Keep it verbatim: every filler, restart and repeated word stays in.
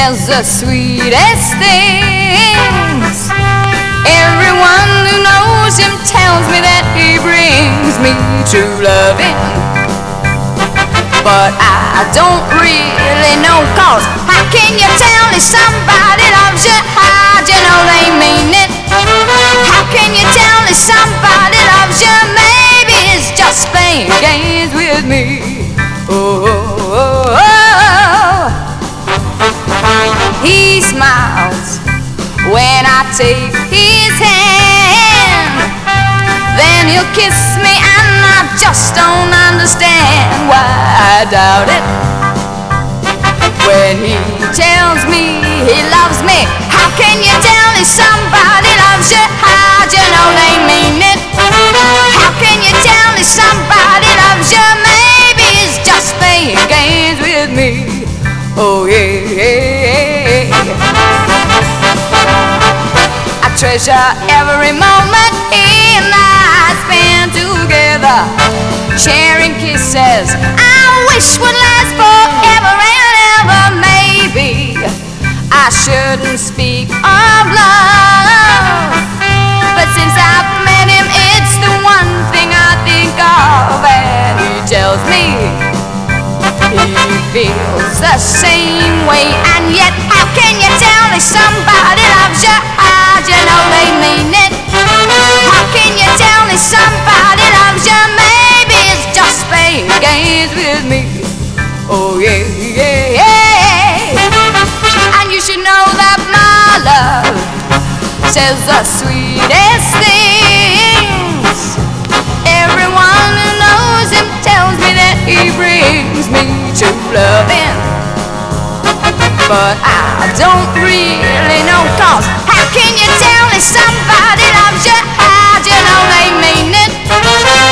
says the sweetest things. Everyone who knows him tells me that he brings me true loving. But I don't really know, cause how can you tell if somebody loves you? How'd you know they mean it? How can you tell if somebody loves you? Maybe it's just playing games with me. Oh, oh, oh, oh. He smiles when I take his hand, then he'll kiss me and I just don't understand why I doubt it. When he tells me he loves me, how can you tell if somebody loves you? How'd you know they mean it? How can you tell if somebody loves you? Maybe he's just playing games with me. Oh yeah, yeah, yeah. I treasure every moment he and I spend together, sharing kisses I wish would last forever and ever. Maybe I shouldn't speak of love, but since I've met him, it's the one thing I think of. And he tells me he feels the same way, and yet how can you tell if somebody loves you? How'd you know they mean it? How can you tell if somebody loves you? Maybe it's just playing games with me. Oh yeah, yeah, yeah. And you should know that my love says the sweetest things. Everyone who knows him tells me that he brings me true loving. But I don't really know, cause how can you tell if somebody loves you? How'd you know they mean it?